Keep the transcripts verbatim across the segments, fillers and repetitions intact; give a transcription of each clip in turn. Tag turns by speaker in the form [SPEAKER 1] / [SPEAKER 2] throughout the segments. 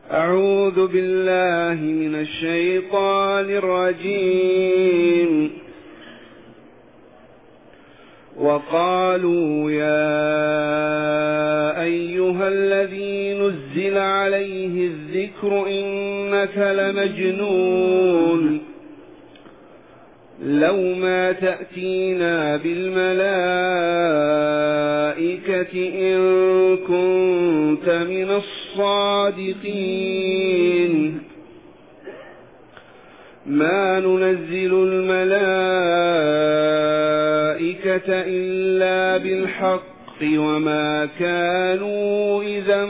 [SPEAKER 1] أعوذ بالله من الشيطان الرجيم. وقالوا يا أيها الذي نزل عليه الذكر إنك لمجنون لو ما تأتينا بالملائكة إن كنت من الصادقين ما ننزل الملائكة إلا بالحق وما كانوا إذا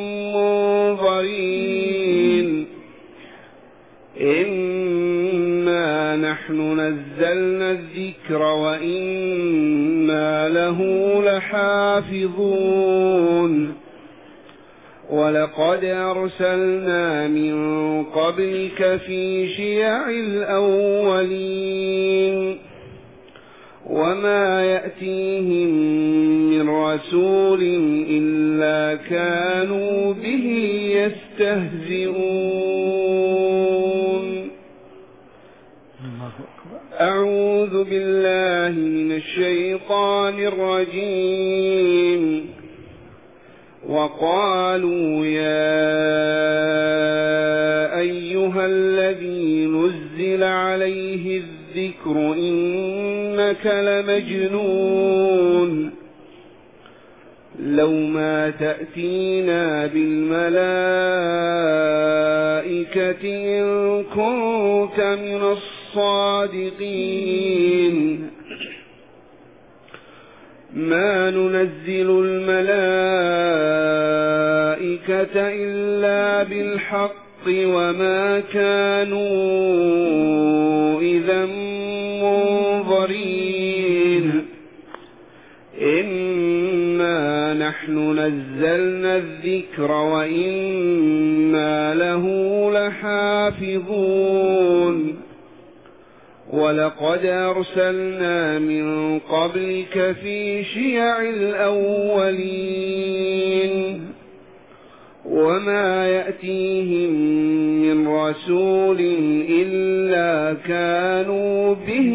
[SPEAKER 1] منظرين إنا نحن نزلنا الذكر وإنا له لحافظون ولقد أرسلنا من قبلك في شيع الأولين وما يأتيهم من رسول إلا كانوا به يستهزئون. أعوذ بالله من الشيطان الرجيم. وقالوا يا أيها الذي نزل عليه الذكر إنك لمجنون لو ما تأتينا بالملائكة إن كنت من الصادقين ما ننزل الملائكة إلا بالحق وما كانوا إذا منظرين إنا نحن نزلنا الذكر وإنا له لحافظون ولقد أرسلنا من قبلك في شيع الأولين وما يأتيهم من رسول إلا كانوا به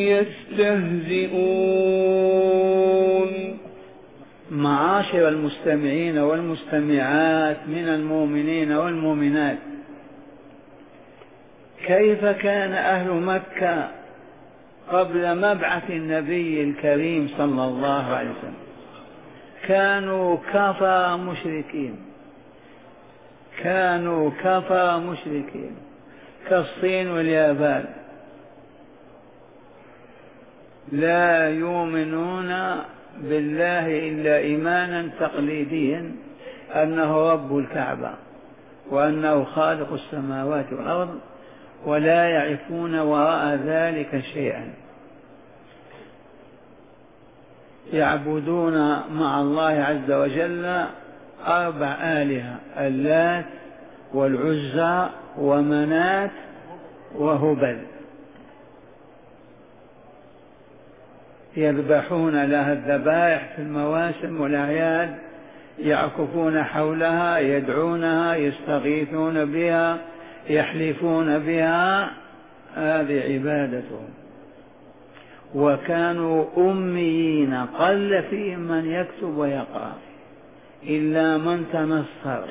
[SPEAKER 1] يستهزئون.
[SPEAKER 2] معاشر المستمعين والمستمعات من المؤمنين والمؤمنات، كيف كان أهل مكة قبل مبعث النبي الكريم صلى الله عليه وسلم؟ كانوا كفى مشركين، كانوا كفى مشركين كالصين واليابان، لا يؤمنون بالله إلا إيمانا تقليديا أنه رب الكعبة وأنه خالق السماوات والأرض، ولا يعرفون وراء ذلك شيئا. يعبدون مع الله عز وجل أربع آلهة: اللات والعزى ومنات وهبل، يذبحون لها الذبائح في المواسم والأعياد، يعكفون حولها، يدعونها، يستغيثون بها، يحلفون بها، هذه عبادتهم. وكانوا أميين، قل فيهم من يكتب ويقرأ إلا من تنصر.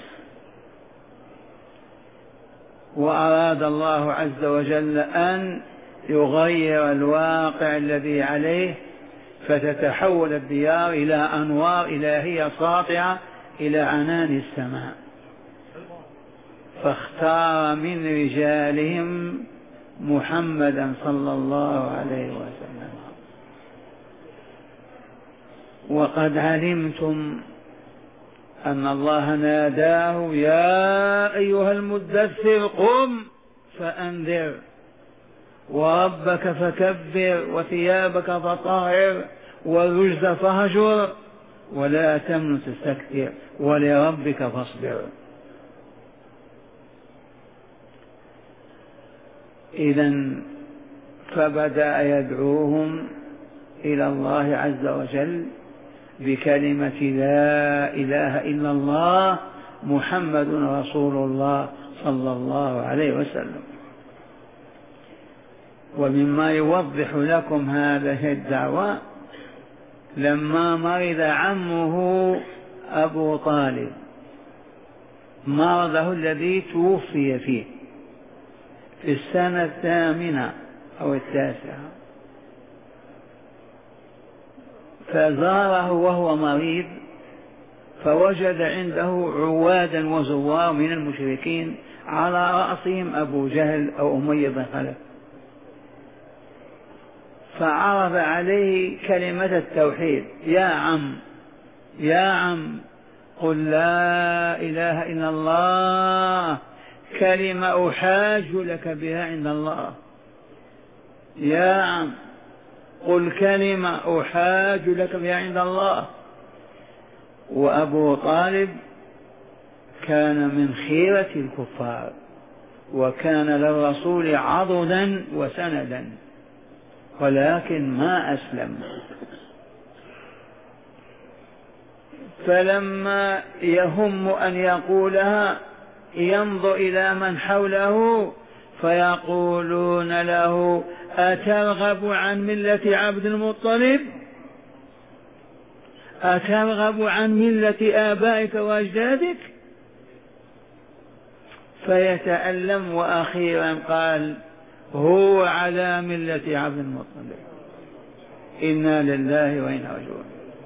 [SPEAKER 2] وأراد الله عز وجل أن يغير الواقع الذي عليه، فتتحول الديار إلى أنوار إلهية ساطعة إلى عنان السماء، فاختار من رجالهم محمدا صلى الله عليه وسلم. وقد علمتم أن الله ناداه: يا أيها المدثر قم فأنذر وربك فكبر وثيابك فطهر والرجز فهجر ولا تمن تستكثر ولربك فاصبر. إذن فبدأ يدعوهم إلى الله عز وجل بكلمة لا إله إلا الله محمد رسول الله صلى الله عليه وسلم. ومما يوضح لكم هذه الدعوة لما مرض عمه أبو طالب مرضه الذي توفي فيه في السنة الثامنة أو التاسعة، فزاره وهو مريض فوجد عنده عوادا وزوار من المشركين على رأسهم أبو جهل أو أمية بن خلف، فعرض عليه كلمة التوحيد: يا عم يا عم قل لا إله إلا الله، كلمة أحاج لك بها عند الله. يا عم قل كلمة أحاج لك بها عند الله. وأبو طالب كان من خيرة الكفار، وكان للرسول عضدا وسندا، ولكن ما أسلم. فلما يهم أن يقولها ينظر إلى من حوله فيقولون له: أترغب عن ملة عبد المطلب؟ أترغب عن ملة آبائك وأجدادك؟ فيتألم، وأخيرا قال: هو على ملة عبد المطلب. إنا لله وإنا راجعون.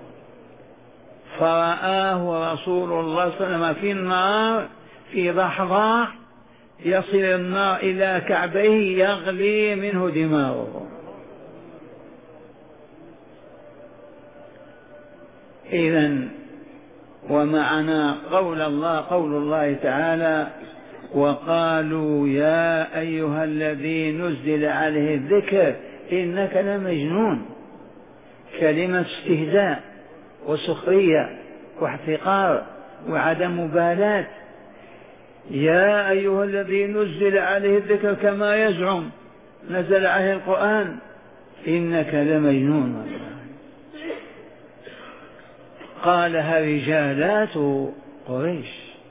[SPEAKER 2] فرآه رسول الله صلى الله عليه وسلم في النار في ضحضاح، يصل النار إلى كعبيه يغلي منه دماغه. إذن ومعنا قول الله قول الله تعالى: وقالوا يا أيها الذي نزل عليه الذكر إنك لمجنون. كلمة استهزاء وسخرية واحتقار وعدم مبالاة. يا أيها الذي نزل عليه الذكر كما يزعم نزل عليه القرآن، إنك لمجنون. قالها رجالات قريش.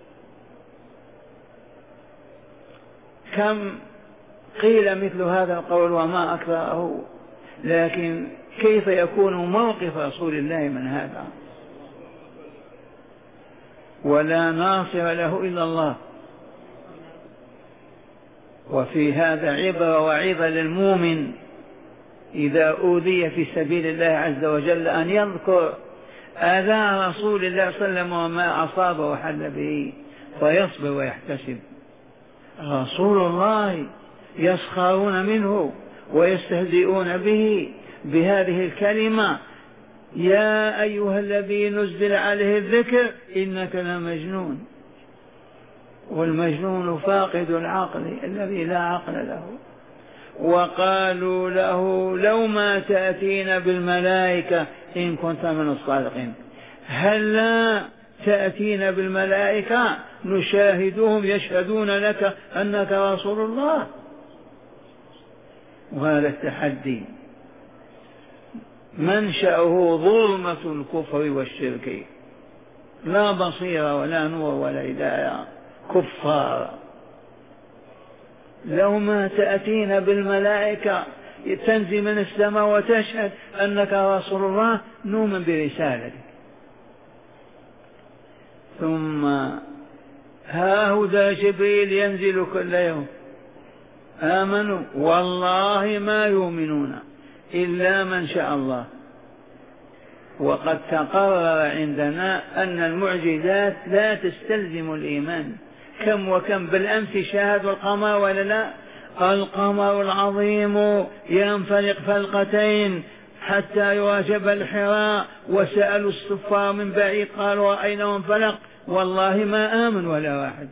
[SPEAKER 2] كم قيل مثل هذا القول وما أكثره، لكن كيف يكون موقف رسول الله من هذا؟ ولا ناصر له إلا الله. وفي هذا عبرة وعظة للمؤمن إذا أوذي في سبيل الله عز وجل أن يذكر آذى رسول الله صلى الله عليه وسلم وما أصابه وحل به فيصبر ويحتسب. رسول الله يسخرون منه ويستهزئون به بهذه الكلمة: يا أيها الذي نزل عليه الذكر إنك لمجنون. والمجنون فاقد العقل الذي لا عقل له. وقالوا له: لو ما تأتينا بالملائكة إن كنت من الصادقين. هل لا تأتينا بالملائكة نشاهدهم يشهدون لك أنك رسول الله؟ وهذا التحدي منشأه ظلمة الكفر والشرك، لا بصيرة ولا نور ولا هداية، كفار. لو ما تأتينا بالملائكة تنزل من السماء وتشهد أنك رسول الله نؤمن برسالتك. ثم هاهذا جبريل ينزل كل يوم. آمنوا والله ما يؤمنون إلا من شاء الله. وقد تقرر عندنا أن المعجزات لا تستلزم الإيمان. كم وكم بالأمس شاهدوا القمر ولا لا؟ القمر العظيم ينفلق فلقتين حتى يواجب الحراء، وسألوا السفار من بعيد قالوا رأيناه انفلق، والله ما آمن ولا واحد.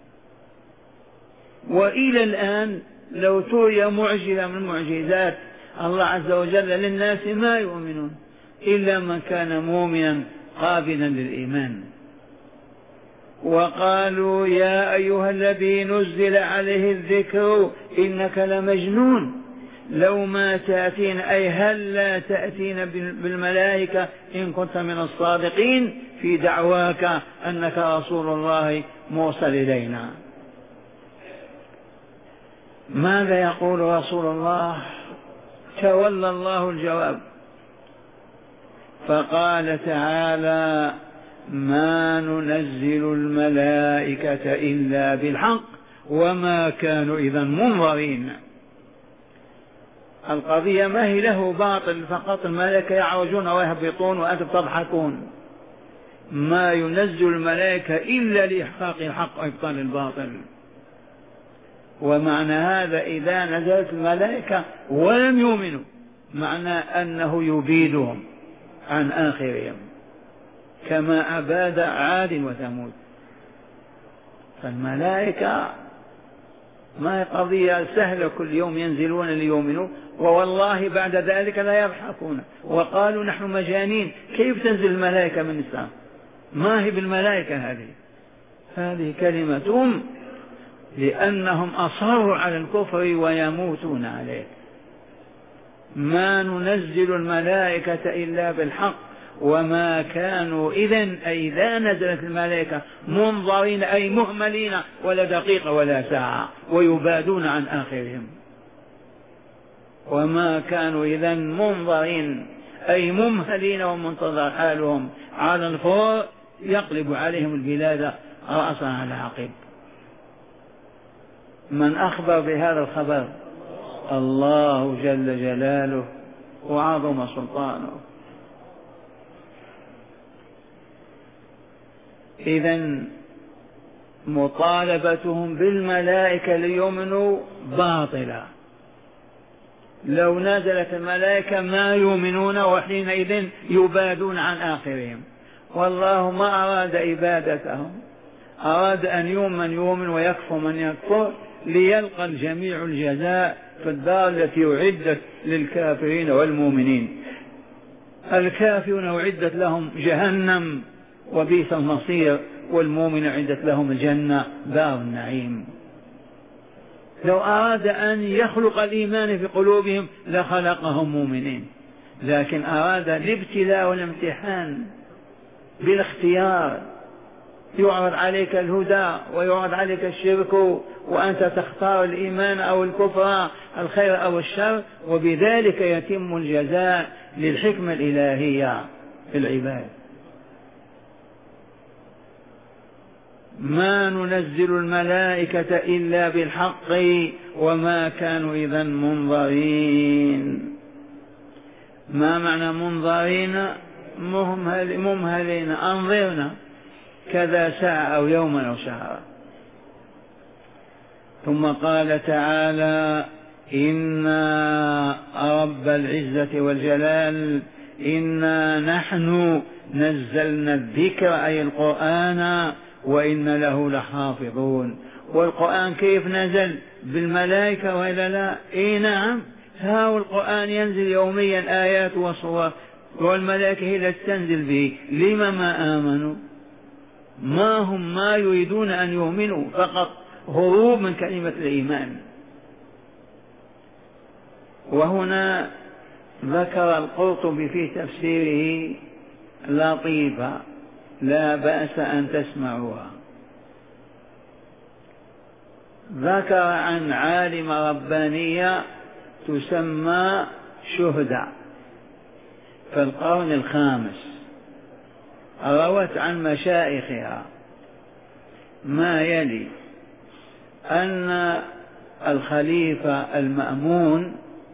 [SPEAKER 2] وإلى الآن لو تري معجزة من معجزات الله عز وجل للناس ما يؤمنون إلا من كان مؤمنا قابلا للإيمان. وقالوا يا أيها الذي نزل عليه الذكر إنك لمجنون. لو ما تأتين أي هل لا تأتين بالملائكة إن كنت من الصادقين في دعواك أنك رسول الله موصل إلينا. ماذا يقول رسول الله؟ تولى الله الجواب فقال تعالى ما ننزل الملائكة إلا بالحق وما كانوا إذا منظرين. القضية ما هي له باطل فقط، الملائكة يعرجون ويهبطون وأنتم تضحكون. ما ينزل الملائكة إلا لإحقاق الحق وإبطال الباطل. ومعنى هذا إذا نزلت الملائكة ولم يؤمنوا معنى أنه يبيدهم عن آخرهم كما أباد عاد وثمود. فالملائكة ما هي قضية سهلة كل يوم ينزلون ليؤمنوا، ووالله بعد ذلك لا يضحكون وقالوا نحن مجانين، كيف تنزل الملائكة من السماء؟ ما هي بالملائكة هذه؟ هذه كلمتهم لأنهم أصروا على الكفر ويموتون عليه. ما ننزل الملائكة إلا بالحق وما كانوا إذن أي إذا نزلت الملائكة منظرين أي مهملين ولا دقيقة ولا ساعة ويبادون عن آخرهم. وما كانوا إذن منظرين أي ممهلين ومنتظر حالهم على الفور يقلب عليهم البلاد رأسا على عقب. من أخبر بهذا الخبر؟ الله جل جلاله وعظم سلطانه. إذن مطالبتهم بالملائكة ليؤمنوا باطلة. لو نزلت الملائكة ما يؤمنون وحينئذ يبادون عن آخرهم. والله ما أراد إبادتهم، أراد أن يؤمن يؤمن ويكفر من يكفر ليلقى الجميع الجزاء في الدار التي أعدت للكافرين والمؤمنين. الكافرون أعدت لهم جهنم وبئس المصير، والمؤمن أعدت لهم الجنة دار النعيم. لو أراد أن يخلق الإيمان في قلوبهم لخلقهم مؤمنين، لكن أراد الابتلاء والامتحان بالاختيار. يعرض عليك الهدى ويعرض عليك الشرك وأنت تختار الإيمان أو الكفر، الخير أو الشر، وبذلك يتم الجزاء للحكمة الإلهية في العباد. ما ننزل الملائكة إلا بالحق وما كانوا إذا منظرين. ما معنى منظرين؟ مهمل ممهلين، أنظرنا كذا ساعة أو يوما أو شهرا. ثم قال تعالى إنا رب العزة والجلال إنا نحن نزلنا الذكر أي القرآن وإن له لحافظون. والقرآن كيف نزل؟ بالملائكة وإلا لا؟ إيه نعم، ها القرآن ينزل يوميا آيات وصور والملائكة هي التي تنزل به. لما ما آمنوا؟ ما هم ما يريدون أن يؤمنوا، فقط هروب من كلمة الإيمان. وهنا ذكر القرطبي في تفسيره لطيفة لا بأس أن تسمعوها. ذكر عن عالم ربانية تسمى شهدة في القرن الخامس، روت عن مشايخها ما يلي: أن الخليفة المأمون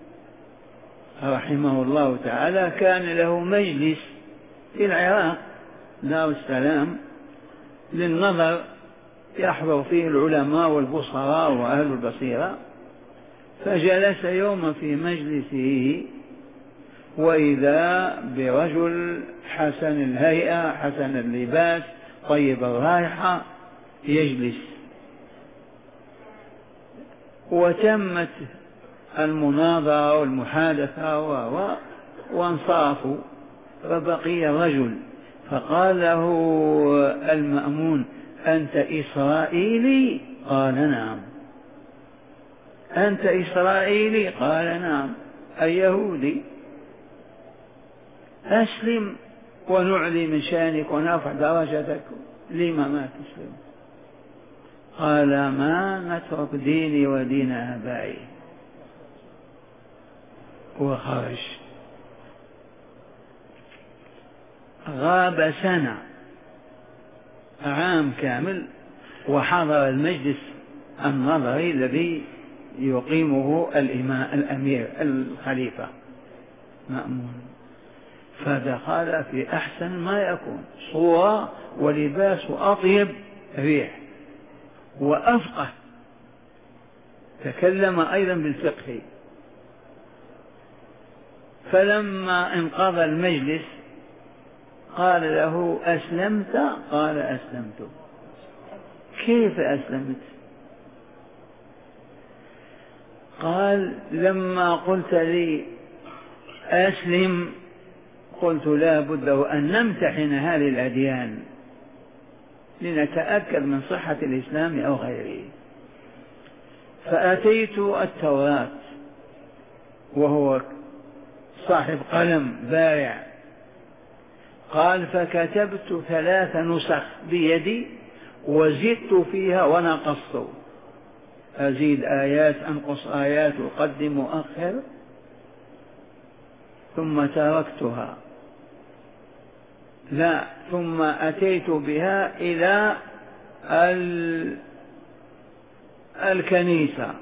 [SPEAKER 2] رحمه الله تعالى كان له مجلس في العراق دار السلام للنظر، يحضر فيه العلماء والبصراء وأهل البصيرة. فجلس يوما في مجلسه وإذا برجل حسن الهيئة حسن اللباس طيب الرائحة يجلس. وتمت المناظرة والمحادثة و... وانصرفوا، فبقي الرجل فقال له المأمون: أنت إسرائيلي؟ قال: نعم. أنت إسرائيلي؟ قال نعم. أيهودي؟ أسلم ونعلي من شأنك ونرفع درجتك. لما ما تسلم؟ قال ما نترك ديني ودين آبائي، وخرج. غاب سنة، عام كامل، وحضر المجلس النظري الذي يقيمه الإمام الأمير الخليفة مأمون، فدخل في أحسن ما يكون، صورة ولباس أطيب ريح وأفقه، تكلم أيضا بالفقه. فلما انقضى المجلس قال له أسلمت؟ قال أسلمت. كيف أسلمت؟ قال لما قلت لي أسلم قلت لا بد وأن نمتحن هذه الأديان لنتأكد من صحة الإسلام أو غيره. فأتيت التوراة وهو صاحب قلم بارع، قال فكتبت ثلاث نسخ بيدي وزدت فيها ونقصت، أزيد آيات أنقص آيات أقدم وأخر، ثم تركتها. لا، ثم أتيت بها إلى ال... الكنيسة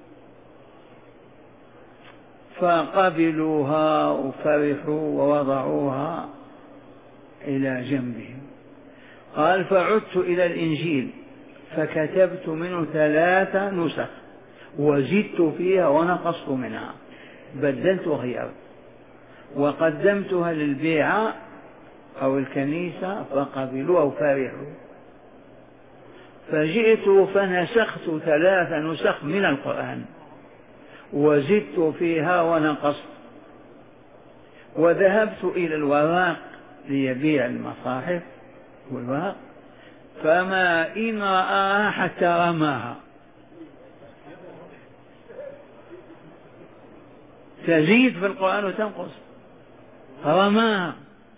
[SPEAKER 2] فقبلوها وفرحوا ووضعوها إلى جنبهم. قال فعدت إلى الإنجيل فكتبت منه ثلاث نسخ وزدت فيها ونقصت منها، بدلت وغيرت، وقدمتها للبيعة أو الكنيسة فقبلوها وفرحوا. فجئت فنسخت ثلاث نسخ من القرآن وزدت فيها ونقصت، وذهبت إلى الوراق ليبيع المصاحف والورق، فما إن رآها حتى رماها، تزيد في القرآن وتنقص، رماها.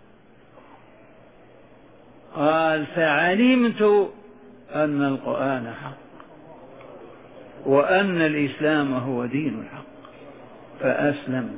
[SPEAKER 2] قال فعلمت أن القرآن حق وأن الإسلام هو دين الحق فأسلمت.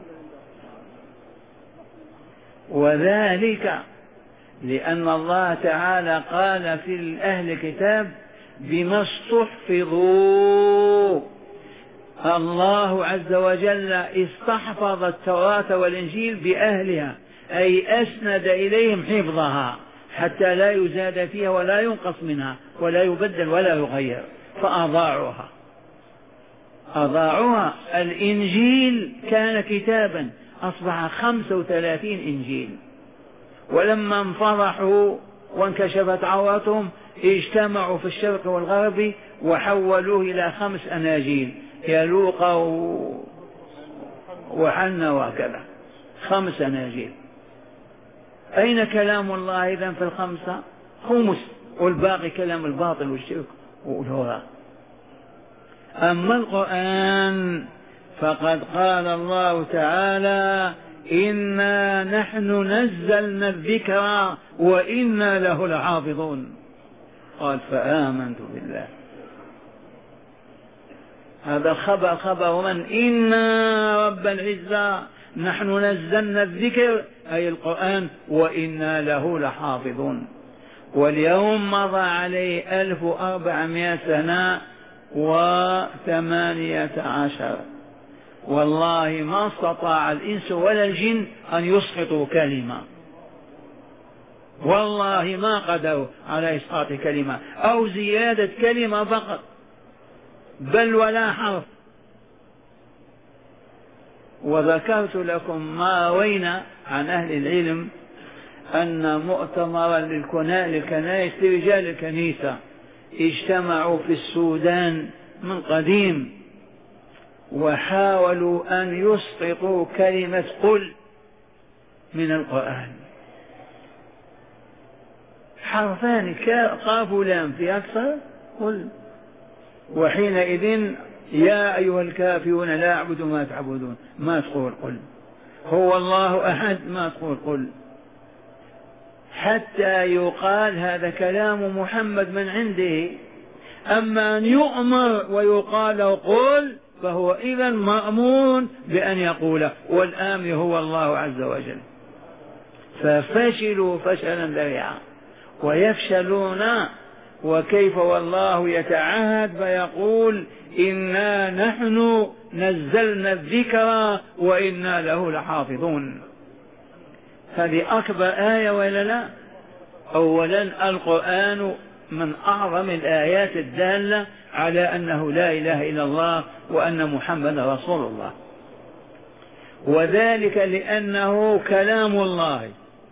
[SPEAKER 2] وذلك لأن الله تعالى قال في أهل الكتاب بما استحفظوا، الله عز وجل استحفظ التوراة والإنجيل بأهلها، أي أسند إليهم حفظها حتى لا يزاد فيها ولا ينقص منها ولا يبدل ولا يغير، فأضاعوها أضاعوها. الإنجيل كان كتابا أصبح خمسة وثلاثين إنجيل، ولما انفضحوا وانكشفت عورتهم اجتمعوا في الشرق والغرب وحولوه إلى خمس أناجيل، يا لوقا وحنا وهكذا، خمس أناجيل. أين كلام الله إذن في الخمسة؟ خمس، والباقي كلام الباطل والشرك والهراء. أما القرآن فقد قال الله تعالى إنا نحن نزلنا الذكر وإنا له لحافظون. قال فآمنت بالله. هذا الخبر خبر من؟ إنا رب العزة نحن نزلنا الذكر أي القرآن وإنا له لحافظون. واليوم مضى عليه ألف وأربعمائة سنة وثمانية عشر، والله ما استطاع الإنس ولا الجن أن يسقطوا كلمة، والله ما قدروا على إسقاط كلمة أو زيادة كلمة فقط، بل ولا حرف. وذكرت لكم ما روينا عن أهل العلم أن مؤتمرا للكنائس لرجال الكنيسة اجتمعوا في السودان من قديم وحاولوا أن يسقطوا كلمة قل من القرآن، حرفان قاف لام في أكثر قل، وحينئذ يا أيها الكافرون لا أعبد ما تعبدون، ما تقول قل. هو الله أحد، ما تقول قل. حتى يقال هذا كلام محمد من عنده. أما أن يؤمر ويقال له قل فهو إذا مأمور بأن يقول، والآمر هو الله عز وجل. ففشلوا فشلا ذريعا ويفشلون. وكيف والله يتعهد فيقول إنا نحن نزلنا الذكر وإنا له لحافظون. هذه أكبر آية ولا لا؟ أولا القرآن من أعظم الآيات الدالة على أنه لا إله إلا الله وأن محمد رسول الله، وذلك لأنه كلام الله،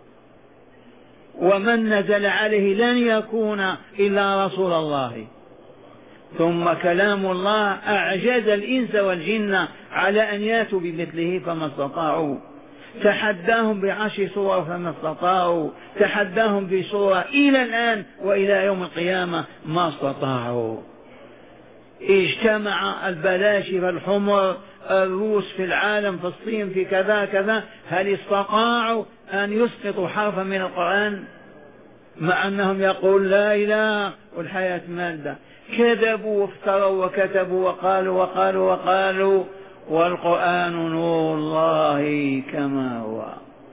[SPEAKER 2] ومن نزل عليه لن يكون إلا رسول الله. ثم كلام الله أعجز الإنس والجن على أن ياتوا بمثله فما استطاعوا. تحداهم بعشر صور فما استطاعوا، تحداهم بصورة إلى الآن وإلى يوم القيامة ما استطاعوا. اجتمع البلاشفة الحمر الروس في العالم، في الصين، في كذا كذا، هل استطاعوا أن يسقطوا حرفا من القرآن؟ مع أنهم يقول لا إله والحياة مادة. كذبوا وافتروا وكتبوا وقالوا وقالوا وقالوا، والقرآن نور الله كما هو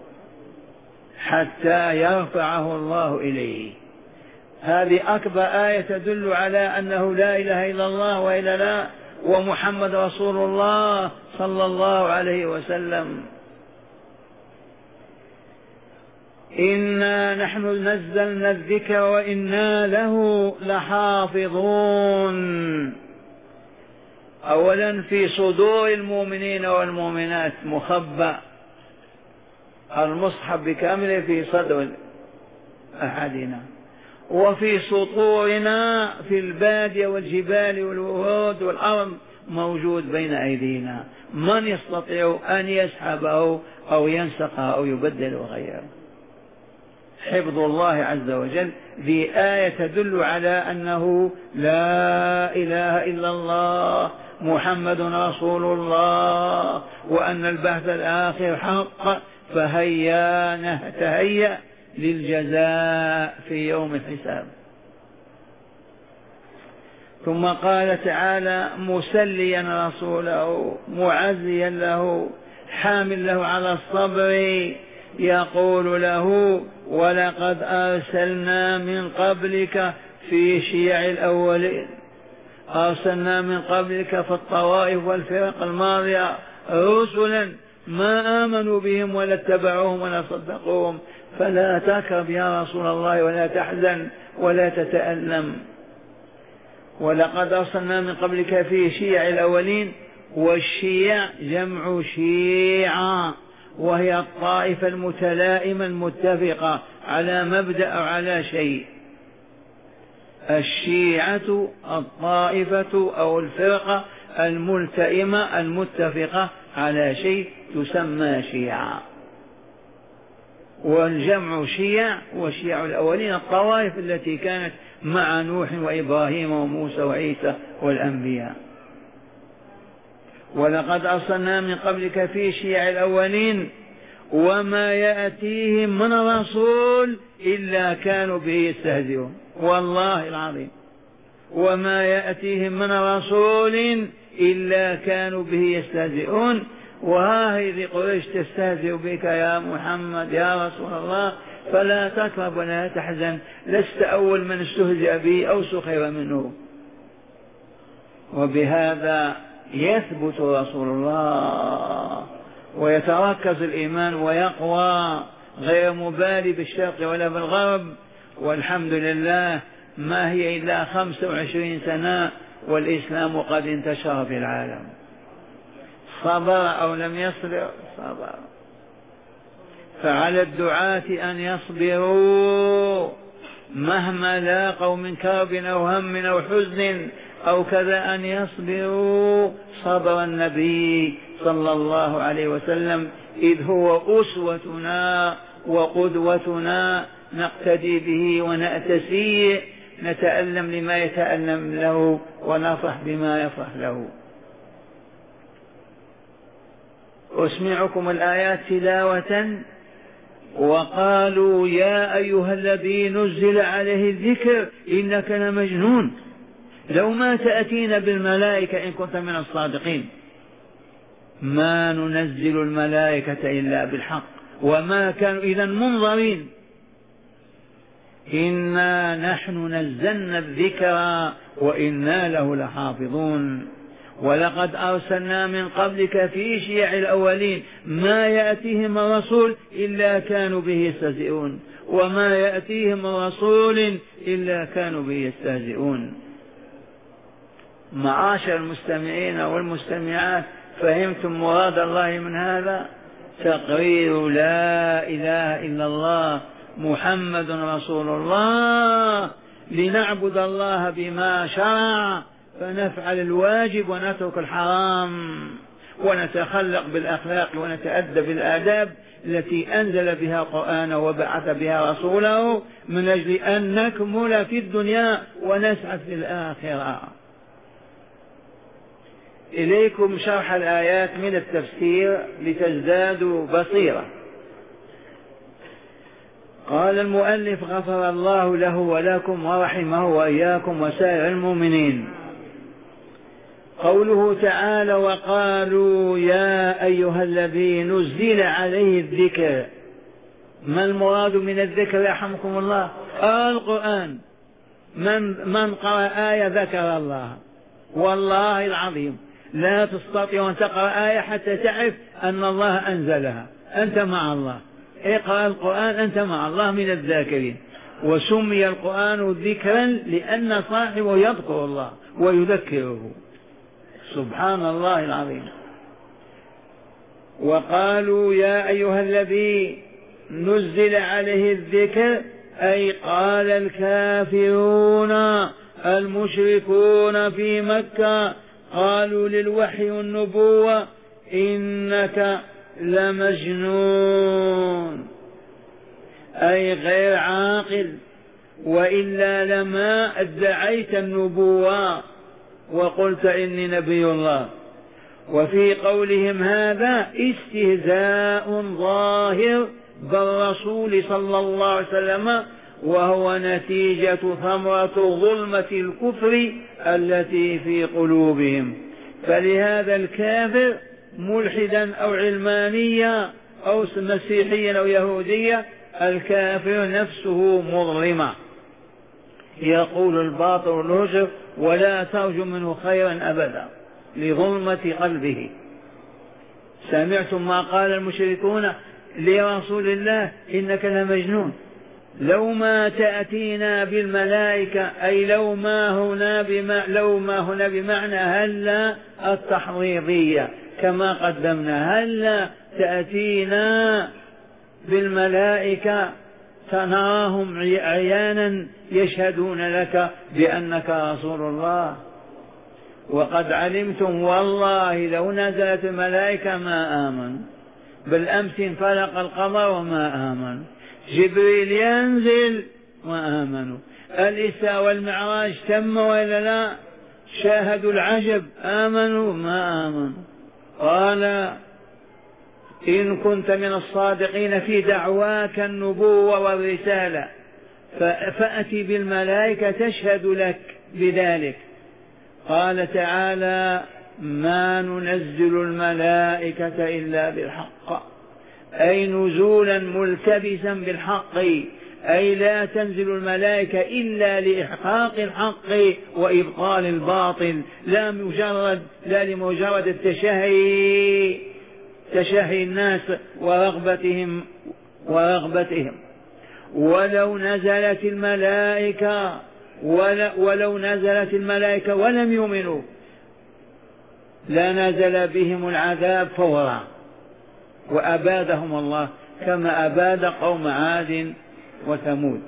[SPEAKER 2] حتى يرفعه الله إليه. هذه أكبر آية تدل على أنه لا إله إلا الله وإلا لا، ومحمد رسول الله صلى الله عليه وسلم. إنا نحن نزلنا الذكر وإنا له لحافظون. أولا في صدور المؤمنين والمؤمنات مخبأ، المصحف بكامله في صدر أحدنا، وفي سطورنا في البادية والجبال والورود والأرض موجود بين أيدينا، من يستطيع أن يسحبه أو ينسخه أو يبدل غيره. حفظ الله عز وجل. ذي آية تدل على أنه لا إله إلا الله محمد رسول الله، وأن البعث الآخر حق، فهيا نتهيأ للجزاء في يوم الحساب. ثم قال تعالى مسليا رسوله معزيا له حامل له على الصبر، يقول له ولقد أرسلنا من قبلك في شيع الأولين، أرسلنا من قبلك في الطوائف والفرق الماضية رسلا ما آمنوا بهم ولا اتبعوهم ولا صدقوهم، فلا تكرب يا رسول الله ولا تحزن ولا تتألم. ولقد أرسلنا من قبلك في شيع الأولين، والشيع جمع شيعة، وهي الطائفة المتلائمة المتفقة على مبدأ أو على شيء. الشيعة الطائفة أو الفرقة الملتئمة المتفقة على شيء تسمى شيعة. والجمع شيع، وشيع الأولين الطوائف التي كانت مع نوح وإبراهيم وموسى وعيسى والأنبياء. ولقد أرسلنا من قبلك في شيع الأولين وما يأتيهم من رسول إلا كانوا به يستهزئون. والله العظيم وما يأتيهم من رسول إلا كانوا به يستهزئون. وهذه قريش تستهزئ بك يا محمد يا رسول الله، فلا تكرب ولا تحزن، لست أول من استهزئ به أو سخر منه. وبهذا يثبت رسول الله ويتركز الإيمان ويقوى غير مبالي بالشرق ولا بالغرب. والحمد لله ما هي إلا خمسة وعشرين سنة والإسلام قد انتشر في العالم. صبر أو لم يصبر؟ صبر. فعلى الدعاة أن يصبروا مهما لاقوا من كرب أو هم أو حزن أو كذا، أن يصبروا صبر النبي صلى الله عليه وسلم، إذ هو أسوتنا وقدوتنا نقتدي به ونأتسيه، نتألم لما يتألم له ونفرح بما يفرح له. أسمعكم الآيات تلاوة. وقالوا يا أيها الذي نزل عليه الذكر إنك لمجنون، لو ما تأتينا بالملائكة إن كنت من الصادقين. ما ننزل الملائكة إلا بالحق وما كانوا إذا منظرين. إنا نحن نزلنا الذكر وإنا له لحافظون. ولقد أرسلنا من قبلك في شيع الأولين ما يأتيهم رسول إلا كانوا به يستهزئون وما يأتيهم رسول إلا كانوا به يستهزئون. معاشر المستمعين والمستمعات، فهمتم مراد الله من هذا؟ تقرير لا إله إلا الله محمد رسول الله، لنعبد الله بما شرع، فنفعل الواجب ونترك الحرام، ونتخلق بالأخلاق ونتأدب بالآداب التي أنزل بها القرآن وبعث بها رسوله، من أجل أن نكمل في الدنيا ونسعد في الآخرة. إليكم شرح الآيات من التفسير لتزدادوا بصيرة. قال المؤلف غفر الله له ولكم ورحمه وإياكم وسائر المؤمنين. قوله تعالى وقالوا يا أيها الذي نزل عليه الذكر، ما المراد من الذكر يرحمكم الله؟ القرآن. من, من قرأ آية ذكر الله، والله العظيم لا تستطيع أن تقرأ آية حتى تعرف أن الله أنزلها، أنت مع الله. اقرأ القرآن أنت مع الله من الذاكرين. وسمي القرآن ذكرا لأن صاحبه يذكر الله ويذكره، سبحان الله العظيم. وقالوا يا أيها الذي نزل عليه الذكر، أي قال الكافرون المشركون في مكة قالوا للوحي والنبوة إنك لمجنون، أي غير عاقل، وإلا لما ادعيت النبوة وقلت إني نبي الله. وفي قولهم هذا استهزاء ظاهر بالرسول صلى الله عليه وسلم، وهو نتيجة ثمرة ظلمة الكفر التي في قلوبهم. فلهذا الكافر ملحدا أو علمانيا أو مسيحيا أو يهوديا، الكافر نفسه مظلمة، يقول الباطل والهجر ولا ترجو منه خيرا أبدا لظلمة قلبه. سمعتم ما قال المشركون لرسول الله إنك لمجنون، لو ما تأتينا بالملائكة، أي لو ما هنا بما لو ما هنا بمعنى هلا التحضيضية كما قدمنا، هلا تأتينا بالملائكة تناهم عيانا يشهدون لك بأنك رسول الله. وقد علمتم والله لو نزلت الملائكة ما آمن، بالأمس انفلق القمر وما آمن، جبريل ينزل وآمنوا، الإسراء والمعراج تم وإلا لا؟ شاهدوا العجب آمنوا ما آمنوا. قال إن كنت من الصادقين في دعواك النبوة والرسالة فأتي بالملائكة تشهد لك بذلك. قال تعالى ما ننزل الملائكة إلا بالحق، أي نزولا ملتبسا بالحق، أي لا تنزل الملائكة إلا لإحقاق الحق وإبطال الباطل، لا مجرد لا لمجرد التشهي تشهي الناس ورغبتهم ورغبتهم. ولو نزلت الملائكة ولو نزلت الملائكة ولم يؤمنوا لنزل بهم العذاب فورا وأبادهم الله كما أباد قوم عاد وثمود.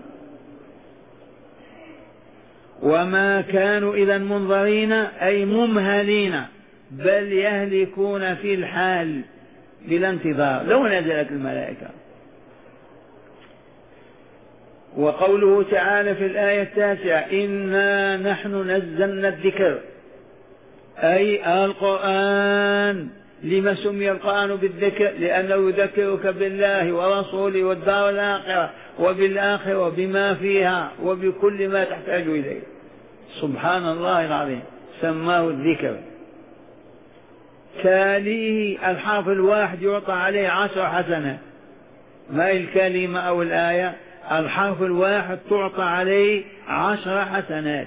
[SPEAKER 2] وما كانوا إذا منظرين أي ممهلين، بل يهلكون في الحال بلا انتظار لو نزلت الملائكة. وقوله تعالى في الآية التاسعة إنا نحن نزلنا الذكر، أي القرآن لما سمي القرآن بالذكر؟ لأنه يذكرك بالله ورسوله والدار الآخرة وبالآخرة وبما فيها وبكل ما تحتاج إليه. سبحان الله العظيم، سماه الذكر. تاليه الحرف الواحد يعطى عليه عشر حسنات، ما الكلمة أو الآية، الحرف الواحد تعطى عليه عشر حسنات.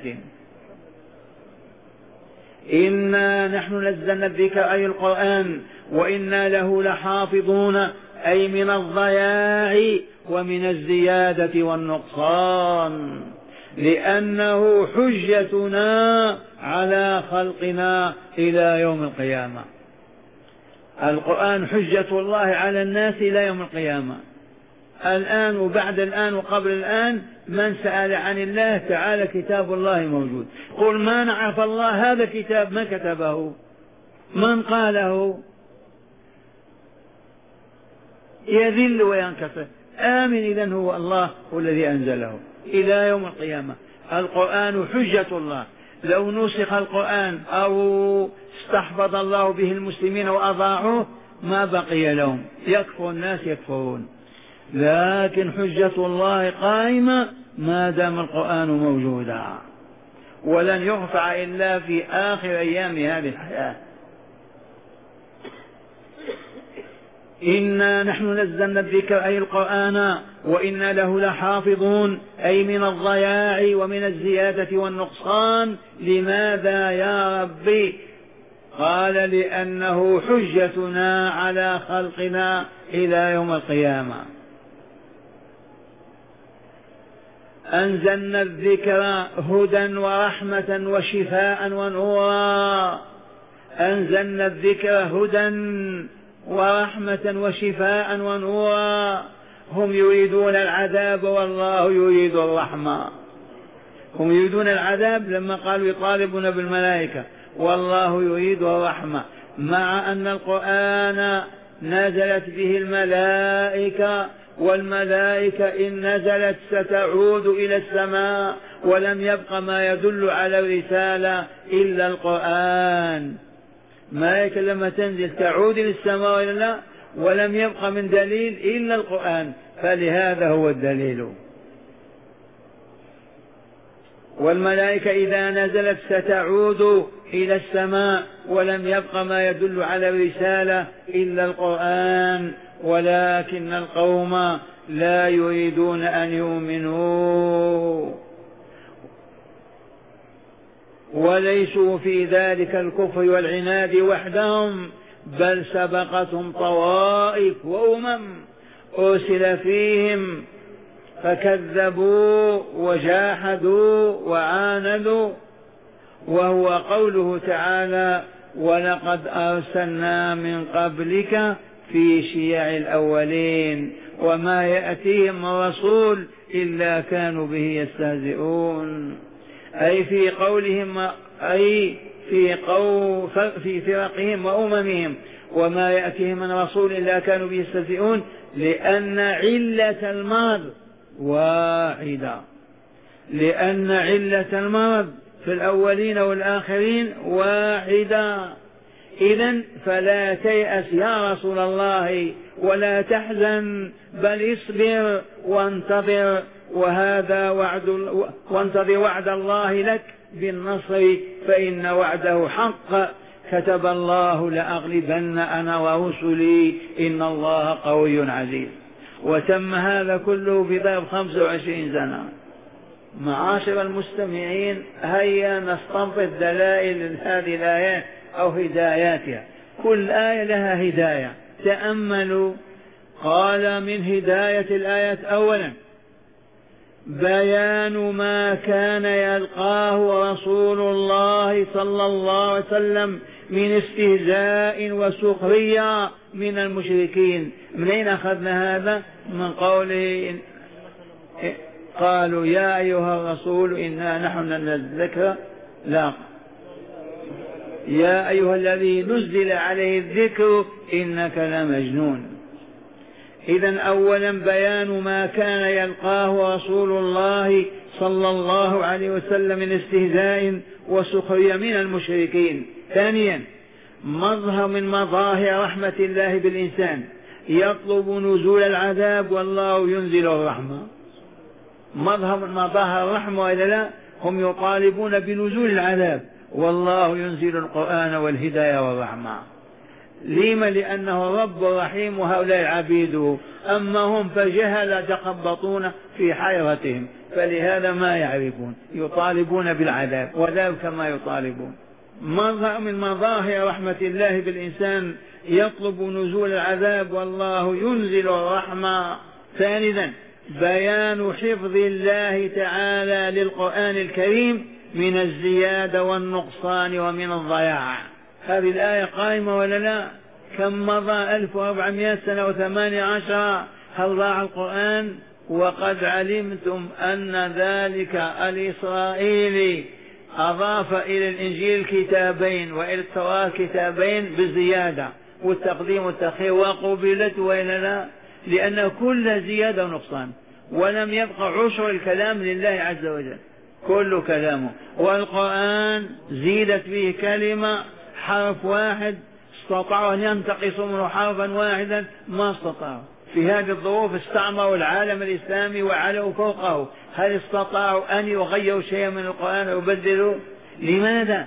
[SPEAKER 2] إنا نحن نزلنا الذكر أي القرآن وإنا له لحافظون، أي من الضياع ومن الزيادة والنقصان، لأنه حجتنا على خلقنا إلى يوم القيامة. القرآن حجة الله على الناس إلى يوم القيامة، الآن وبعد الآن وقبل الآن. من سأل عن الله تعالى كتاب الله موجود. قل ما نعرف الله، هذا كتاب من كتبه؟ من قاله؟ يذل وينكسر. آمن إذن هو الله هو الذي أنزله إلى يوم القيامة. القرآن حجة الله، لو نسخ القرآن أو استحفظ الله به المسلمين وأضاعوه ما بقي لهم، يكفر الناس يكفرون، لكن حجة الله قائمة ما دام القرآن موجودا، ولن يرفع إلا في آخر أيام هذه الحياة. إنا نحن نزلنا الذكر أي القرآن وإنا له لحافظون، أي من الضياع ومن الزيادة والنقصان. لماذا يا ربي؟ قال لأنه حجتنا على خلقنا إلى يوم القيامة. أنزلنا الذكر هدى ورحمة وشفاء ونورا. أنزلنا الذكر هدى ورحمة وشفاء ونورا. هم يريدون العذاب والله يريد الرحمة. هم يريدون العذاب لما قالوا يطالبون بالملائكة، والله يريد الرحمة، مع أن القرآن نزلت به الملائكة، والملائكة إن نزلت ستعود إلى السماء، ولم يبق ما يدل على الرسالة إلا القرآن. ملائكة لما تنزل تعود إلى السماء ولا لا؟ ولم يبق من دليل إلا القرآن، فلهذا هو الدليل. والملائكة إذا نزلت ستعود إلى السماء، ولم يبق ما يدل على الرسالة إلا القرآن، ولكن القوم لا يريدون أن يؤمنوا، وليسوا في ذلك الكفر والعناد وحدهم، بل سبقتهم طوائف وأمم أرسل فيهم فكذبوا وجاحدوا وعاندوا. وهو قوله تعالى: ولقد أرسلنا من قبلك في شيع الأولين وما يأتيهم رسول إلا كانوا به يستهزئون. أي في قولهم، أي في, قو في فرقهم وأممهم، وما يأتيهم من رسول إلا كانوا به يستهزئون، لأن علة المرض واحدة، لأن علة المرض في الأولين والآخرين واحدة. إذن فلا تيأس يا رسول الله ولا تحزن، بل اصبر وانتظر، وهذا وعد، وانتظر وعد الله لك بالنصر، فإن وعده حق. كتب الله لأغلبن أنا ورسلي إن الله قوي عزيز. وتم هذا كله بضرب خمسة وعشرين سنة. معاشر المستمعين، هيا نستنبط دلائل هذه الآيات أو هداياتها. كل آية لها هداية. تأملوا، قال من هداية الآيات أولا بيان ما كان يلقاه رسول الله صلى الله عليه وسلم من استهزاء وسخرية من المشركين. من أين أخذنا هذا؟ من قوله قالوا يا أيها الرسول إنا نحن نزلنا الذكر، لا، يا أيها الذي نزل عليه الذكر إنك لمجنون. إذن أولا بيان ما كان يلقاه رسول الله صلى الله عليه وسلم من استهزاء وسخرية من المشركين. ثانيا مظهر من مظاهر رحمة الله بالإنسان، يطلب نزول العذاب والله ينزل الرحمة. مظهر من مظاهر الرحمة وإلا لا؟ هم يطالبون بنزول العذاب والله ينزل القرآن والهداية والرحمة. لما؟ لأنه رب رحيم وهؤلاء عبيده، أما هم فجهل يتخبطون في حيرتهم، فلهذا ما يعرفون، يطالبون بالعذاب وذلك كما يطالبون. مظهر من مظاهر رحمة الله بالإنسان يطلب نزول العذاب والله ينزل الرحمة. ثالثا بيان حفظ الله تعالى للقرآن الكريم من الزيادة والنقصان ومن الضياع. هذه الآية قائمة ولا لا؟ كم مضى؟ ألف وأربعمائة سنة وثمانية عشر. هل ضاع القرآن؟ وقد علمتم أن ذلك الإسرائيلي أضاف إلى الإنجيل كتابين وإلى التوراة كتابين بزيادة والتقديم والتأخير، وقبلت وإلا لا؟ لأن كل زيادة ونقصان، ولم يبقى عشر الكلام لله عز وجل، كل كلامه. والقرآن زيدت فيه كلمة، حرف واحد، استطاعوا أن ينتقصوا منه حرفا واحدا ما استطاعوا. في هذه الظروف استعمروا العالم الإسلامي وعلوا فوقه، هل استطاعوا أن يغيروا شيئا من القرآن ويبدلوا؟ لماذا؟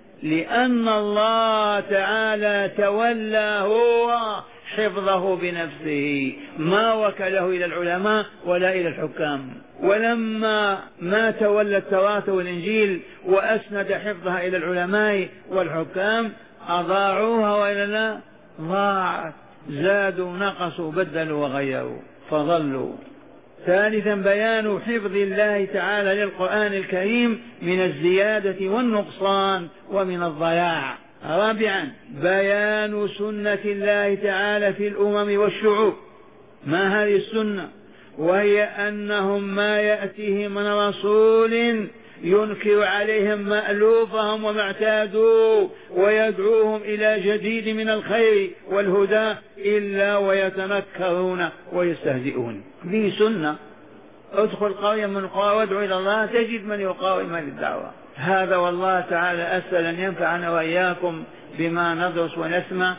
[SPEAKER 2] لأن الله تعالى تولى هو حفظه بنفسه، ما وكله إلى العلماء ولا إلى الحكام. ولما ما تولى التوراة والإنجيل وأسند حفظها إلى العلماء والحكام أضاعوها وإلا لا؟ ضاعت، زادوا نقصوا بدلوا وغيروا فضلوا. ثالثا بيان حفظ الله تعالى للقرآن الكريم من الزيادة والنقصان ومن الضياع. رابعا بيان سنة الله تعالى في الأمم والشعوب. ما هذه السنة؟ وهي أنهم ما يأتيه من رسول ينكر عليهم مألوفهم وما اعتادوا ويدعوهم إلى جديد من الخير والهدى إلا ويتنكرون ويستهزئون. ذي سنة. ادخل قرية من القرى وادعو إلى الله تجد من يقاوم للدعوة. هذا والله تعالى أسأل أن ينفعنا وإياكم بما ندرس ونسمع.